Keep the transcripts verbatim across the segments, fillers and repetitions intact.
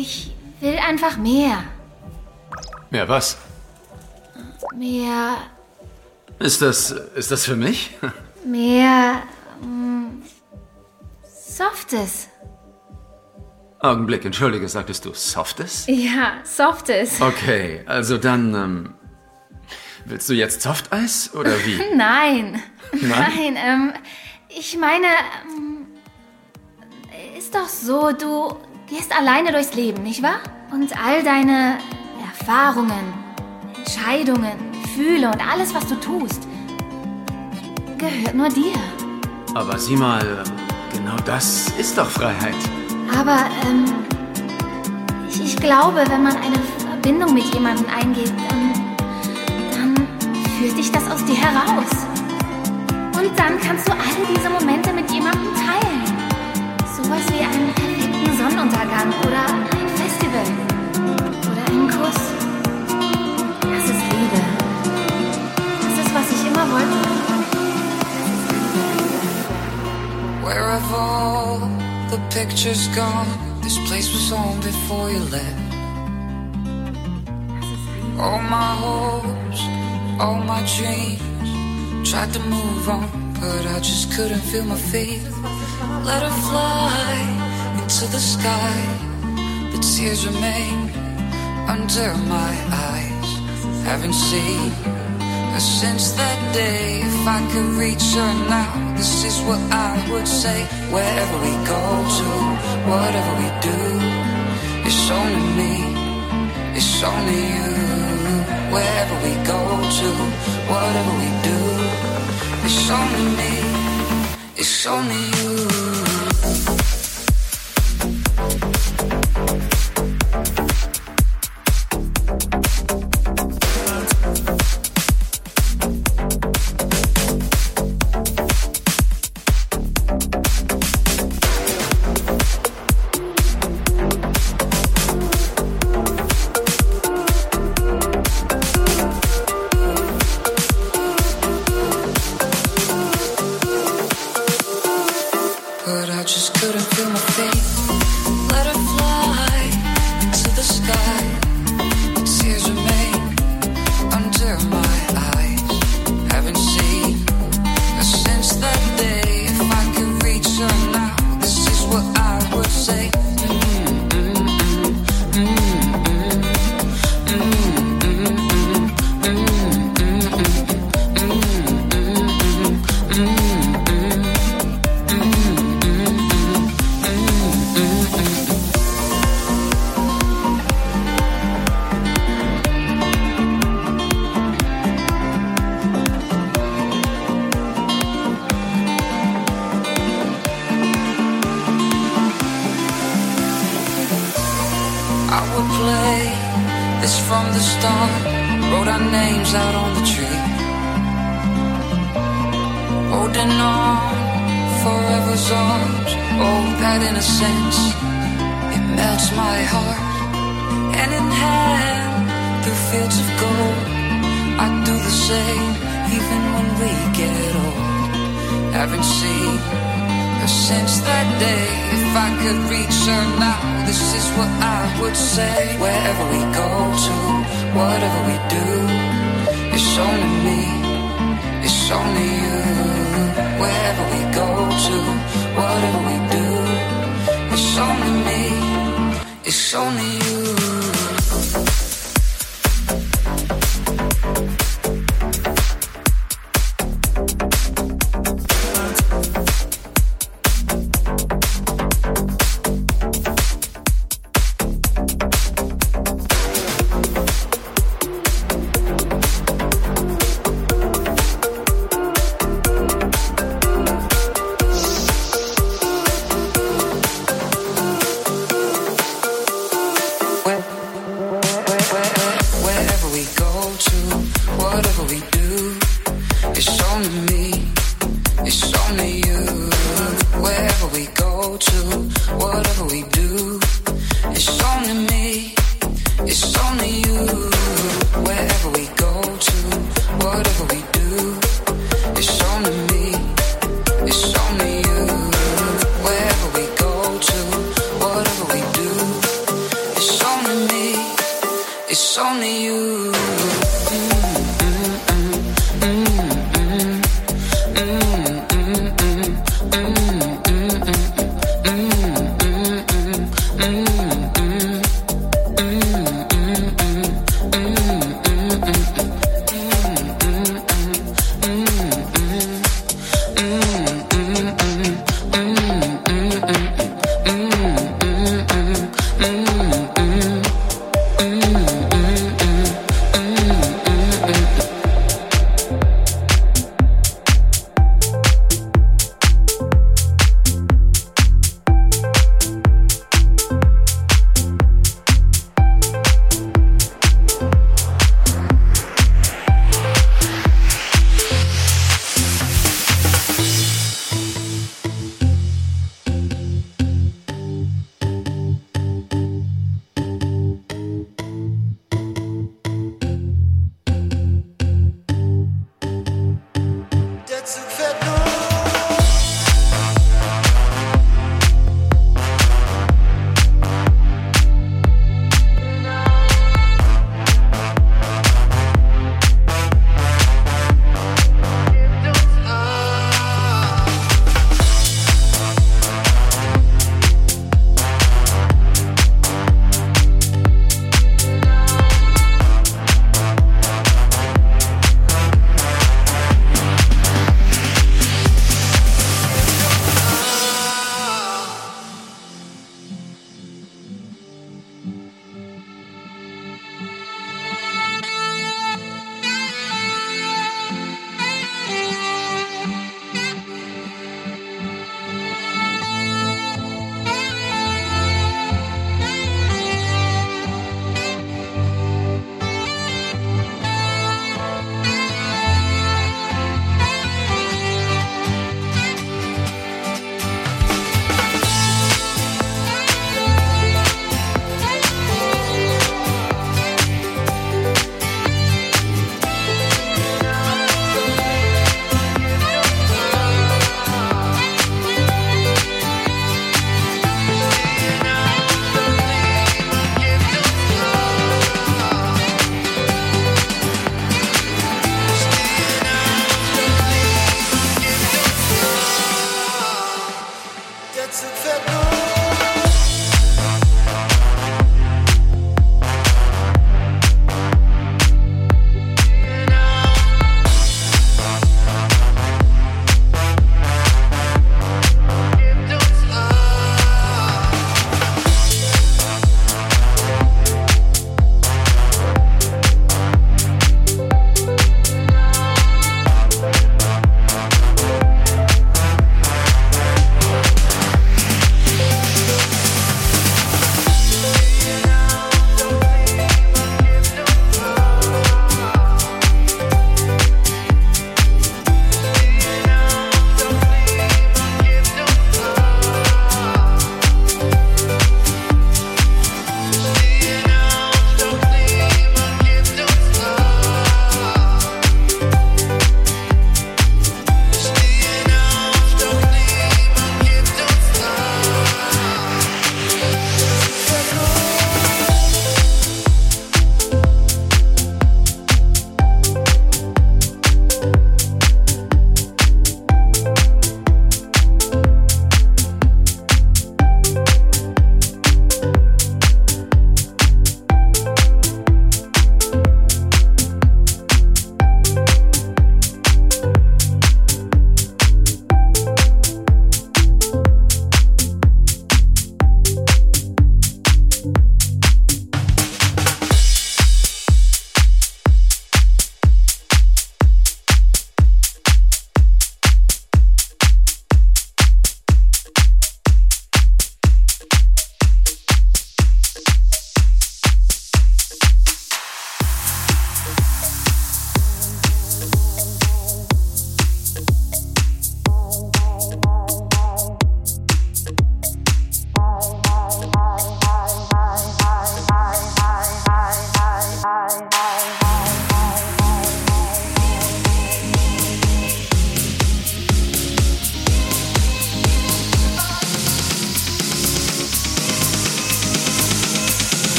Ich will einfach mehr. Mehr was? Mehr... Ist das, ist das für mich? Mehr... Mm, Softes. Augenblick, entschuldige, sagtest du Softes? Ja, Softes. Okay, also dann, ähm, willst du jetzt Softeis oder wie? Nein. Nein? Nein, ähm, ich meine, ähm, ist doch so, du gehst alleine durchs Leben, nicht wahr? Und all deine Erfahrungen, Entscheidungen, Gefühle und alles, was du tust, gehört nur dir. Aber sieh mal, genau das ist doch Freiheit. Aber, ähm, ich, ich glaube, wenn man eine Verbindung mit jemandem eingeht, dann, dann führt dich das aus dir heraus. Und dann kannst du all diese Momente mit jemandem teilen. Sowas wie einen perfekten Sonnenuntergang oder ein Festival. Oder einen Kuss. Das ist Liebe. Das ist, was ich immer wollte. Where have all the pictures gone? This place was home before you left. All my hopes, all my dreams. Tried to move on, but I just couldn't feel my feet. Let her fly into the sky. The tears remain under my eyes. Haven't seen her since that day. If I could reach her now, this is what I would say. Wherever we go to, whatever we do, it's only me, it's only you. Wherever we go to, whatever we do, it's only me, it's only you. It's only me, it's only you.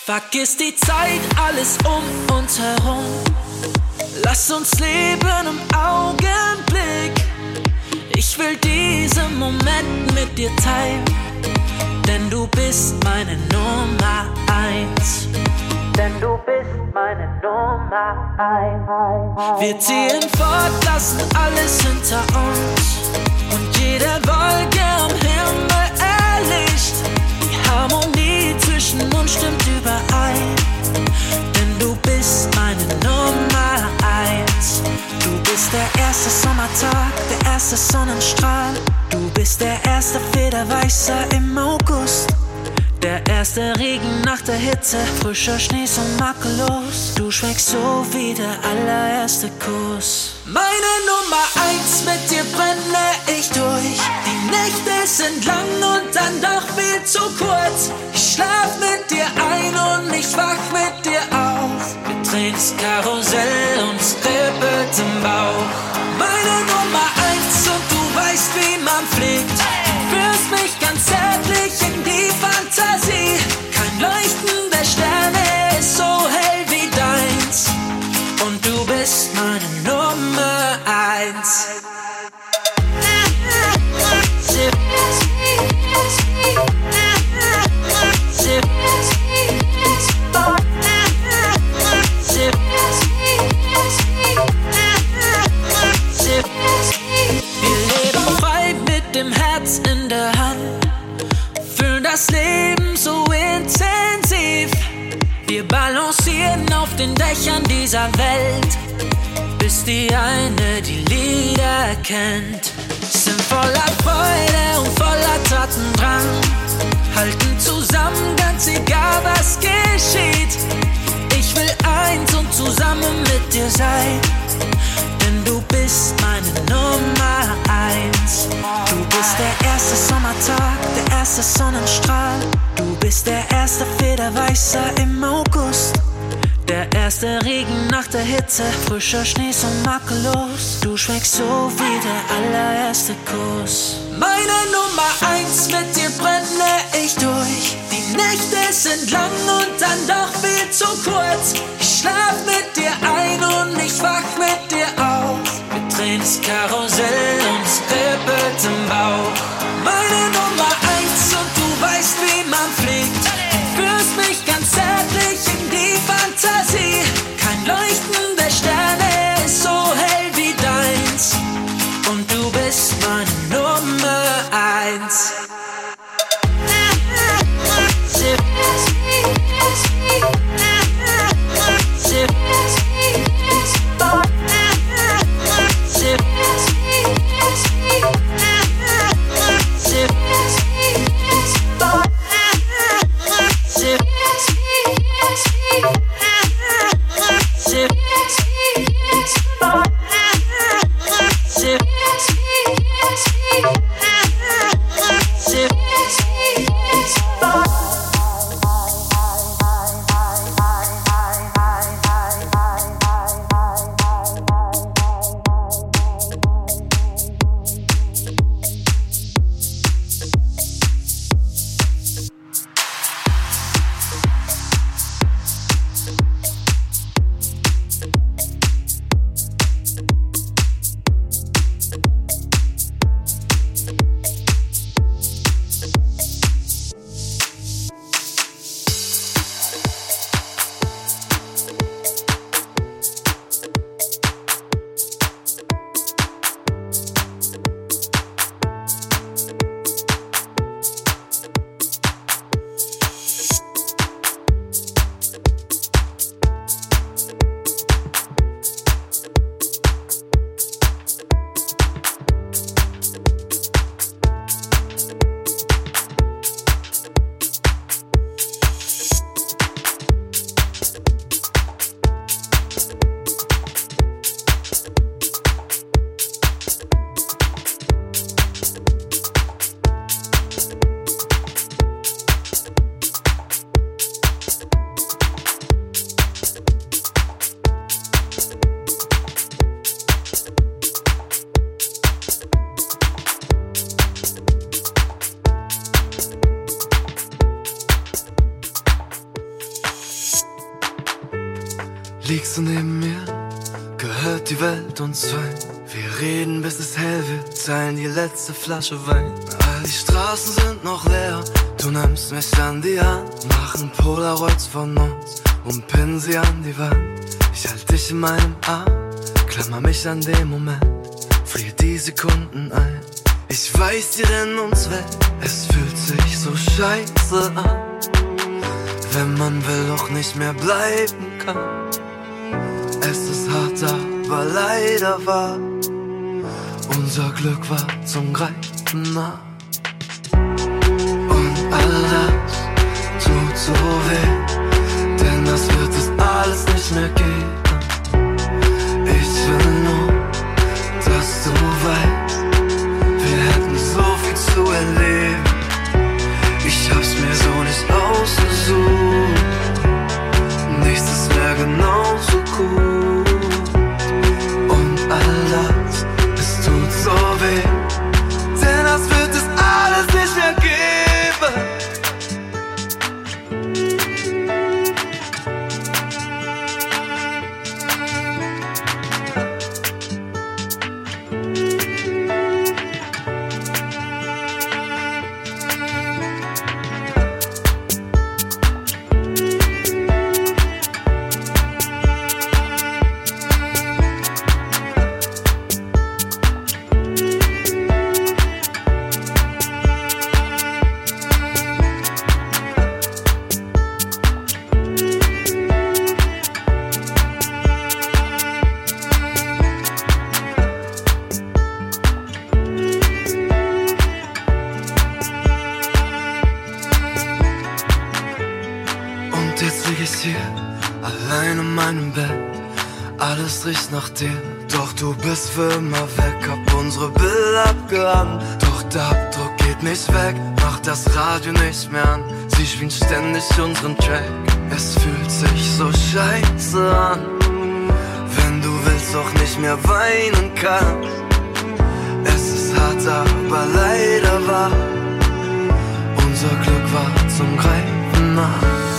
Vergiss die Zeit, alles um uns herum. Lass uns leben im Augenblick. Ich will diesen Moment mit dir teilen, denn du bist meine Nummer eins. Denn du bist meine Nummer eins. Wir ziehen fort, lassen alles hinter uns und jede Wolke am Himmel erlischt. Die Harmonie zwischen uns stimmt überein, denn du bist meine Nummer eins. Du bist der erste Sommertag, der erste Sonnenstrahl. Du bist der erste Federweißer im August. Der erste Regen nach der Hitze, frischer Schnee so makellos. Du schmeckst so wie der allererste Kuss. Meine Nummer eins, mit dir brenne ich durch. Die Nächte sind lang und dann doch viel zu kurz. Ich schlaf mit dir ein und ich wach mit dir auf. Wir drehen das Karussell und es kribbelt im Bauch. Meine Nummer eins und du weißt, wie man fliegt. Du führst mich ganz zärtlich in die Fantasie. Kein Leuchten der Sterne ist so hell wie deins. Und du bist meine Nummer eins. Wir leben frei mit dem Herz in der Hand, fühlen das Leben so intensiv. Wir balancieren auf den Dächern dieser Welt, bis die eine die Lieder kennt. Sind voller Freude und voller Tatendrang, halten zusammen, ganz egal was geschieht. Ich will eins und zusammen mit dir sein, denn du bist meine Nummer eins. Du bist der erste Sommertag, der erste Sonnenstrahl. Du bist der erste Federweißer im August. Der erste Regen nach der Hitze, frischer Schnee so makellos. Du schmeckst so wie der allererste Kuss. Meine Nummer eins, mit dir brenne ich durch. Die Nächte sind lang und dann doch viel zu kurz. Ich schlaf mit dir ein und ich wach mit dir auf. Wir drehen das Karussell und es kribbelt im Bauch. Meine Nummer eins und du weißt, wie man fliegt. Du führst mich ganz zärtlich in die Fantasie. Kein Leuchten der Sterne ist so hell wie deins. Und du bist meine Nummer eins. Zip, zip, liegst du neben mir, gehört die Welt uns zwei. Wir reden bis es hell wird, teilen die letzte Flasche Wein. All die Straßen sind noch leer, du nimmst mich an die Hand, machen Polaroids von uns und pinnen sie an die Wand. Ich halt dich in meinem Arm, klammer mich an den Moment, friere die Sekunden ein. Ich weiß, die rennen uns weg, es fühlt sich so scheiße an, wenn man will doch nicht mehr bleiben kann. Es ist hart, aber leider wahr, unser Glück war zum Greifen nah. Und all das tut so weh, denn das wird es alles nicht mehr geben. Ich will nur, dass du weißt, wir hätten so viel zu erleben. Ich hab's mir so nicht ausgesucht, nichts ist mehr genauso gut. Und all das, es tut so weh, denn das wird es alles nicht mehr geben. Riecht nach dir, doch du bist für immer weg. Hab unsere Bilder abgehangen, doch der Abdruck geht nicht weg. Mach das Radio nicht mehr an, sie spielen ständig unseren Track. Es fühlt sich so scheiße an, wenn du willst doch nicht mehr weinen kannst. Es ist hart, aber leider wahr, unser Glück war zum Greifen nah.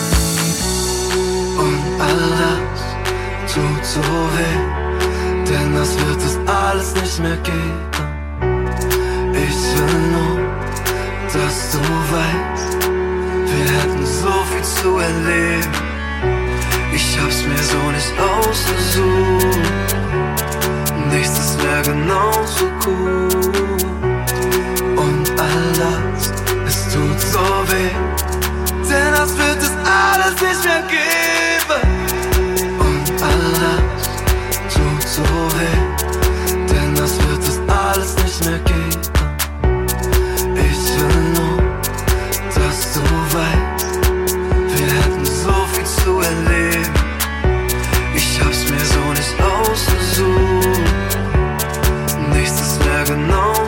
Und all das tut so weh, denn das wird es alles nicht mehr geben. Ich will nur, dass du weißt, wir hätten so viel zu erleben. Ich hab's mir so nicht ausgesucht, nichts ist mehr genauso gut. Und all das, es tut so weh, denn das wird es alles nicht mehr geben. All das tut so weh, denn das wird es alles nicht mehr geben. Ich will nur, dass du weißt, wir hätten so viel zu erleben. Ich hab's mir so nicht ausgesucht, nichts ist mehr genau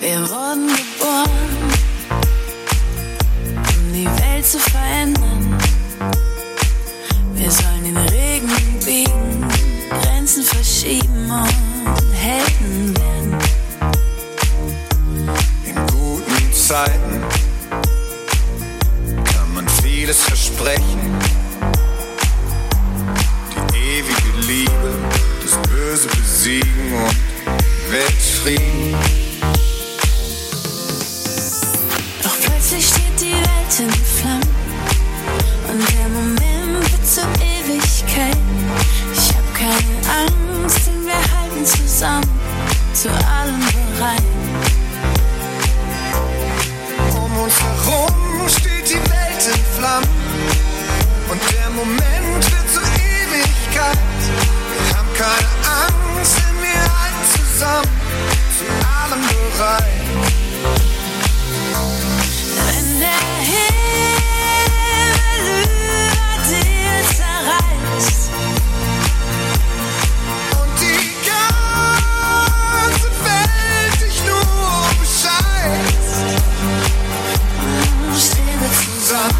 Wir wurden geboren, um die Welt zu verändern. Wir sollen den Regen biegen, Grenzen verschieben und Helden werden. In guten Zeiten kann man vieles versprechen. Die ewige Liebe, das Böse besiegen und Weltfrieden. Doch plötzlich steht die Welt in Flammen und der Moment wird zur Ewigkeit. Ich hab keine Angst, denn wir halten zusammen, zu allem bereit. Um uns herum steht die Welt in Flammen und der Moment wird zur Ewigkeit. Wir haben keine Angst, denn wir halten zusammen, zu allem bereit. Wenn der Himmel über dir zerreißt Und die ganze Welt dich nur bescheißt, stehen wir zusammen,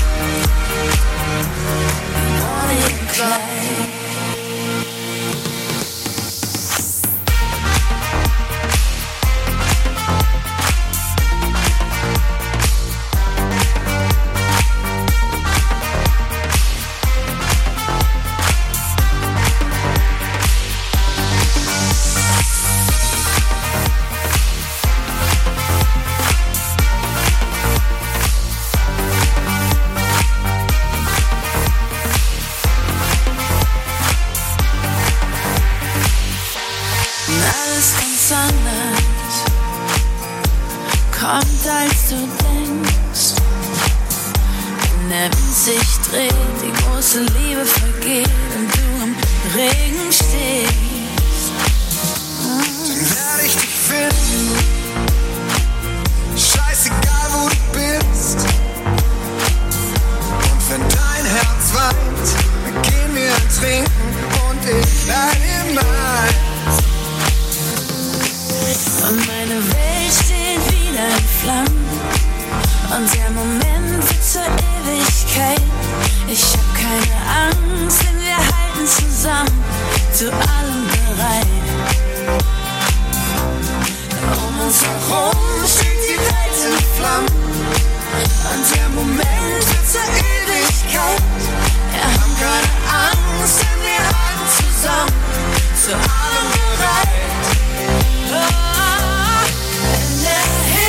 Bonnie und Clyde. Alles ganz anders kommt, als du denkst. Wenn der Wind sich dreht, die große Liebe vergeht und du im Regen stehst, dann werde ich dich finden. Scheißegal, wo du bist. Und wenn dein Herz weint, dann gehen wir ein Trinken und ich leih dir mein. und meine Welt steht wieder in Flammen und der Moment wird zur Ewigkeit. Ich hab keine Angst, denn wir halten zusammen, zu allem bereit. Um uns herum steht die Welt in Flammen und der Moment wird zur Ewigkeit. Wir haben keine Angst, denn wir halten zusammen, zu allem bereit. Oh, wenn der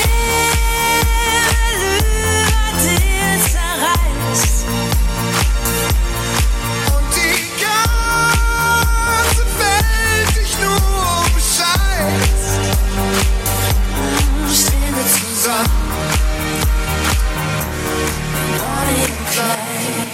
Himmel über dir zerreißt Und die ganze Welt dich nur bescheißt, stehen wir zusammen, Bonnie und Clyde.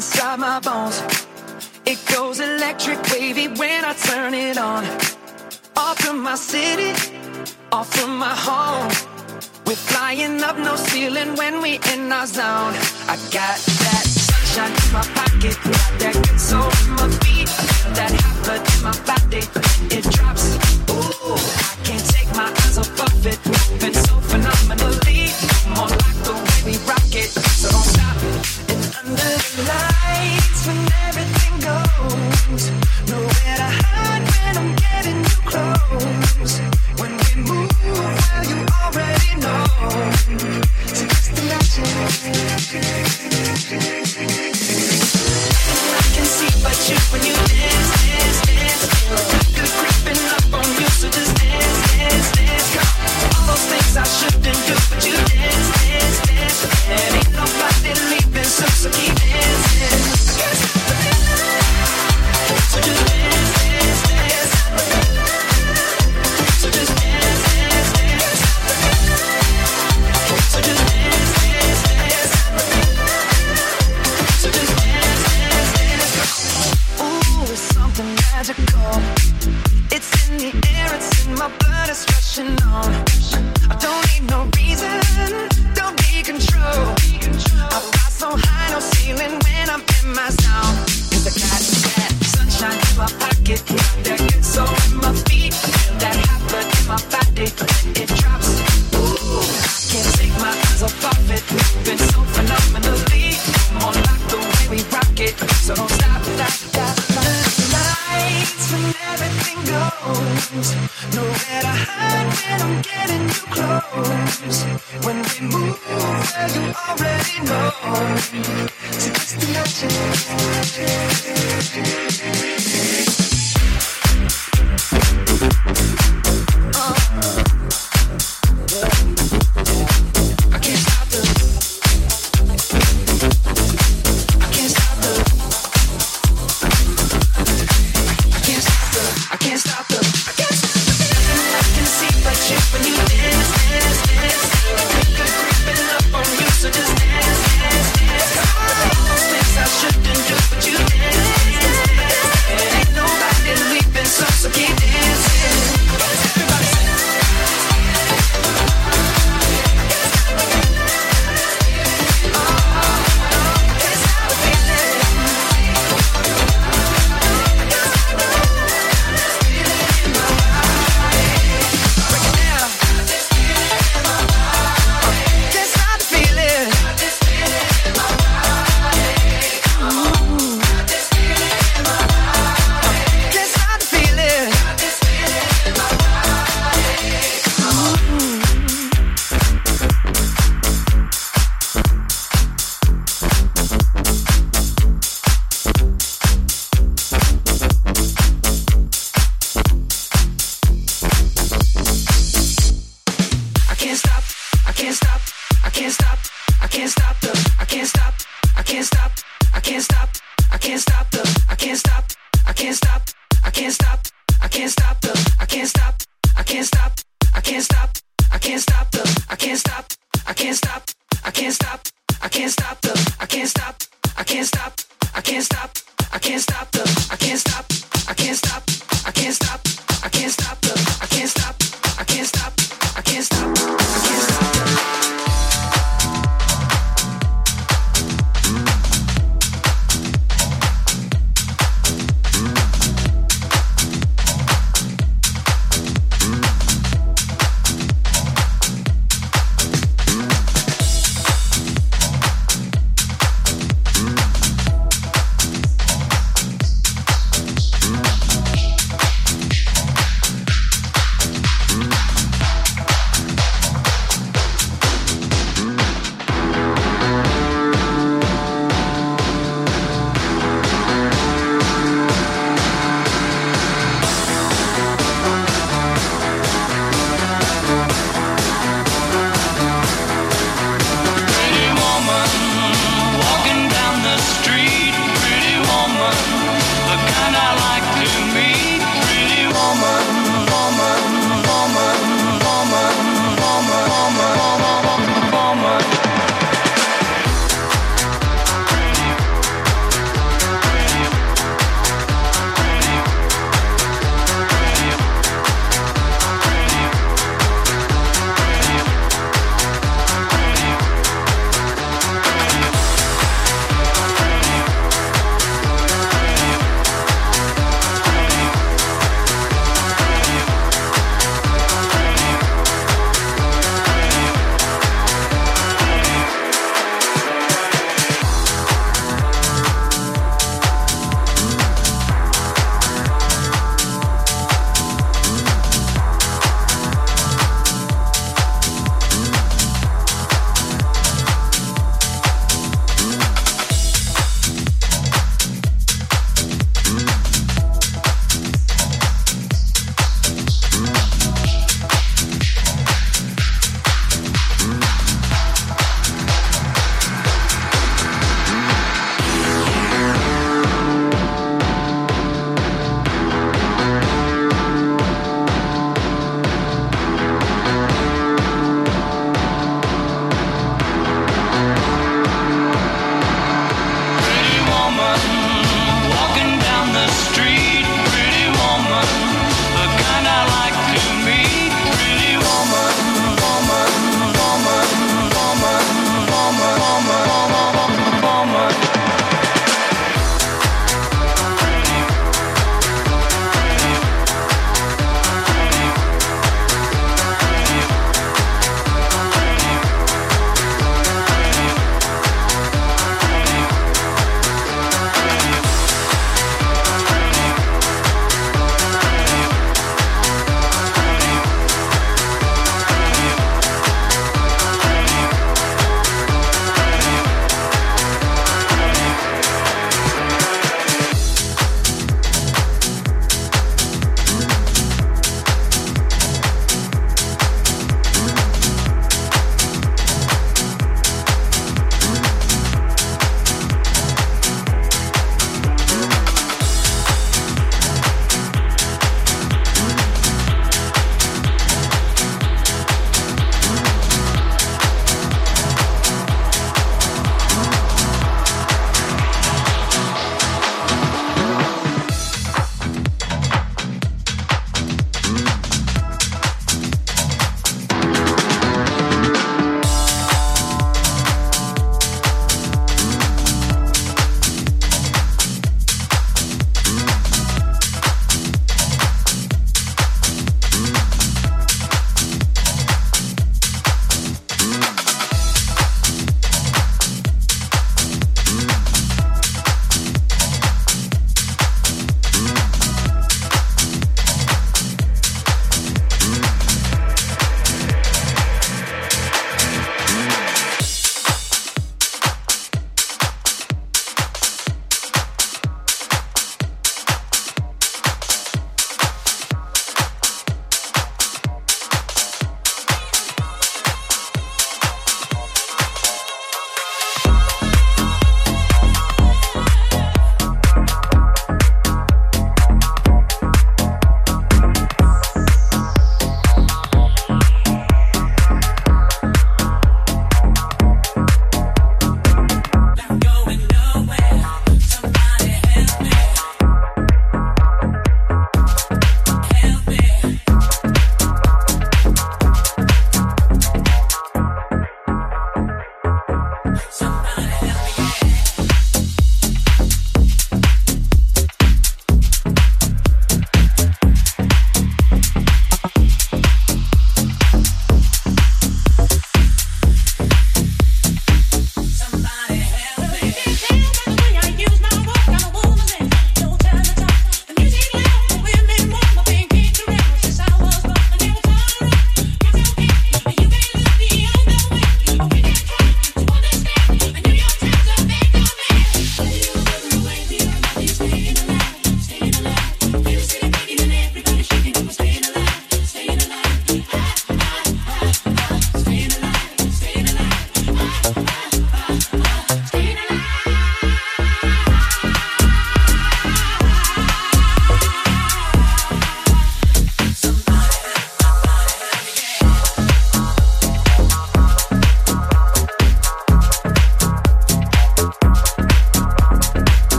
inside my bones. It goes electric wavy when I turn it on. Off from my city, off from my home. We're flying up no ceiling when we in our zone. I got that sunshine in my pocket, got that good soul in my feet. I feel that hot blood in my body, it drops. Ooh, I can't take my eyes off it. Moving so phenomenally. More like the way we rock it, so don't stop. And under the lights when everything goes, nowhere to hide when I'm getting too close. When we move, well you already know. So just imagine. I can see but you when you dance, dance, dance. Good creeping up on you, so just dance, dance, dance. Come on. All those things I shouldn't do, but you dance, dance, dance. And ain't nobody leaving, so, so keep dancing. I can't stop the feeling. So just dance, dance, dance. So just dance, dance, dance. So just dance, dance, dance. So just dance, dance, dance. Ooh, it's something magical. It's in the air, it's in my blood, it's rushing on. I don't need no reason, don't be control. I fly so high, no ceiling when I'm in my zone. Cause I got that sunshine in my pocket, got that good soul in my feet. I feel that hot blood in my body, it drops. Ooh, I can't take my eyes off of it. Moving so phenomenally. More like the way we rock it, so don't stop, stop, stop. Lights when everything goes, nowhere to hide when I'm getting too close. When we move, well you already know. So just imagine. Uh, I can't stop the. I can't stop the. I can't stop the. I can't stop the. I can't stop the. Nothing I can see but you when you dance, dance, dance. Good creeping up on you, so just dance, dance, dance. All those things I shouldn't do, but you dance, dance, dance. And ain't nobody leaving, so so keep dancing. Everybody say.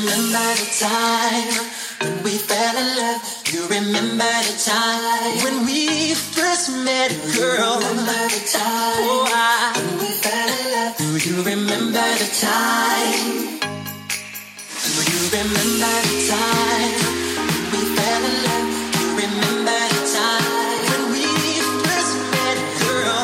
remember the time when we fell in love? You remember the time when we first met, girl? Remember the time oh, I, when we fell in love? Do you remember the time? Do you remember the time when we fell in love? You remember the time when we first met, girl?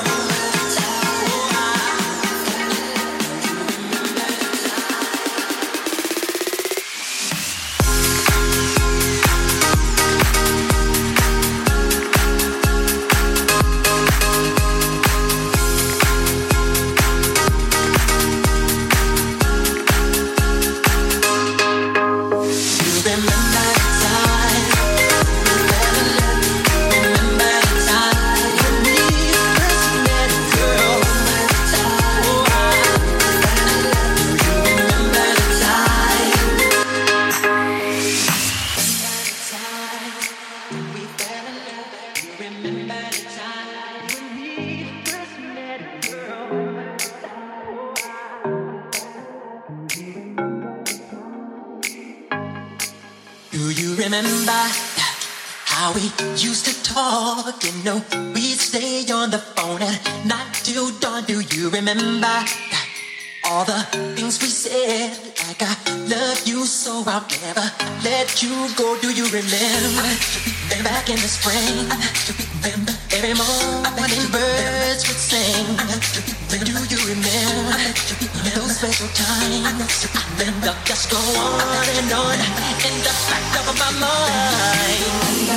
Remember how we used to talk, you know, we'd stay on the phone at night till dawn. Do you remember all the things we said, like I love you so I'll never let you go? Do you remember back in the spring? Remember every morning birds would sing? Do you remember those special times? Then they'll just go on and on in the back of my mind.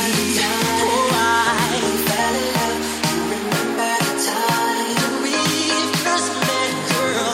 Oh, I fell in love. You remember the time when we first met, girl?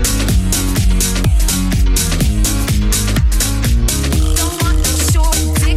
Don't want no short dick.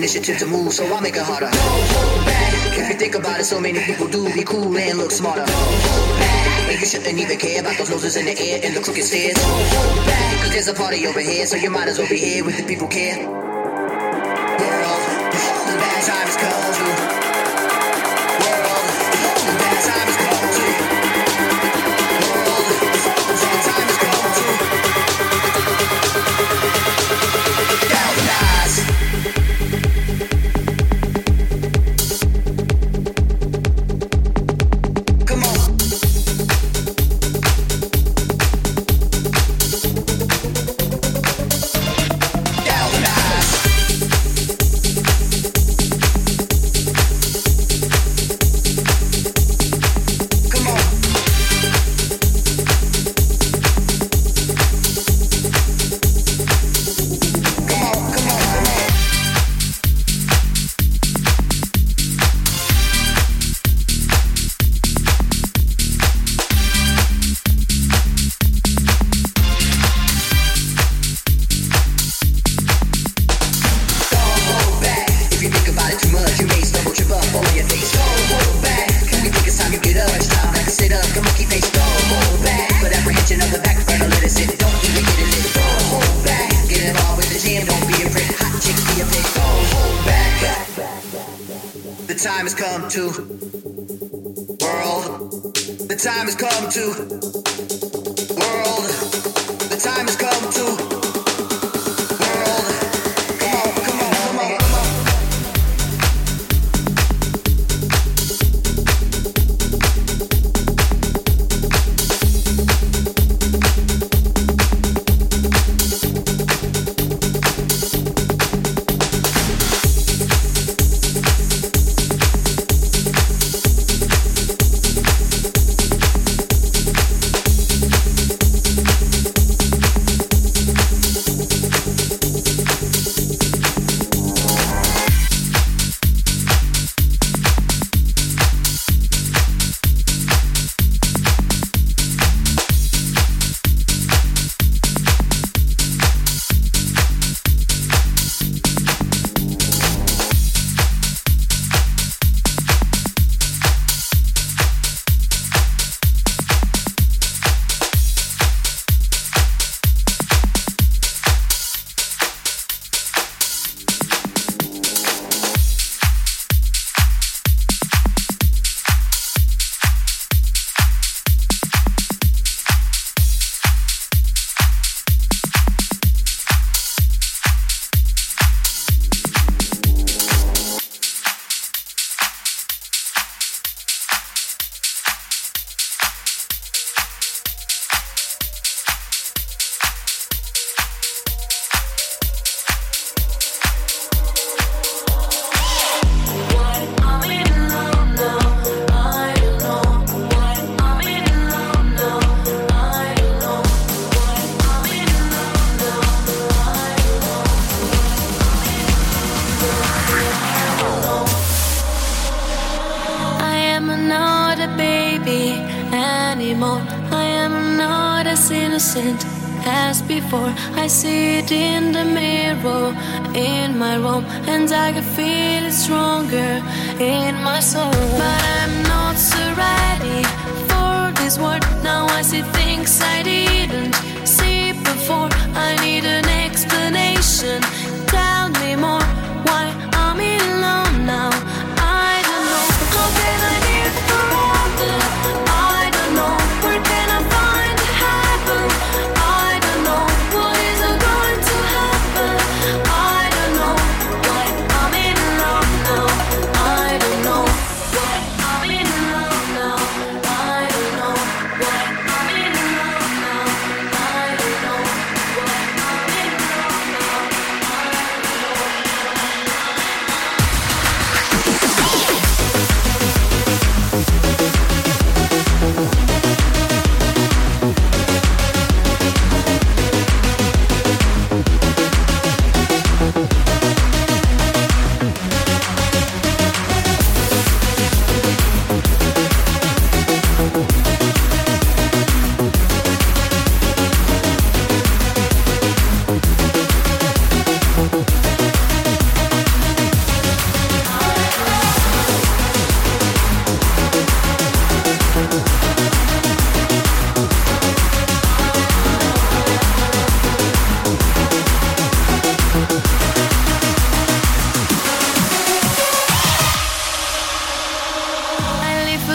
initiative to move, so I'll make it harder. Don't hold back. If you think about it, so many people do be cool and look smarter. Don't hold back. And you shouldn't even care about those noses in the air and the crooked stairs. Don't hold back. Cause there's a party over here, so you might as well be here with the people care. World, the bad times come to. World, the bad times come to. World, the bad times come to. Galvanize. Come on. To world, the time has come to world, the time has come to world. Come on, come on, come on, come on. As before, I see it in the mirror in my room, and I can feel it stronger in my soul. But I'm not so ready for this world. Now I see things I didn't see before. I need an explanation. Tell me more. Why I'm alone now? I don't know. How can I live forever? I don't know. Where can I find heaven? I don't know. What is going to happen? I don't know. Why I'm alone now? I don't know. Why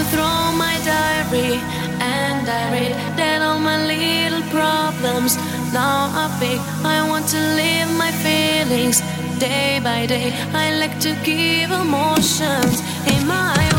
to throw my diary, and I read that all my little problems now are big. I want to live my feelings day by day. I like to give emotions in my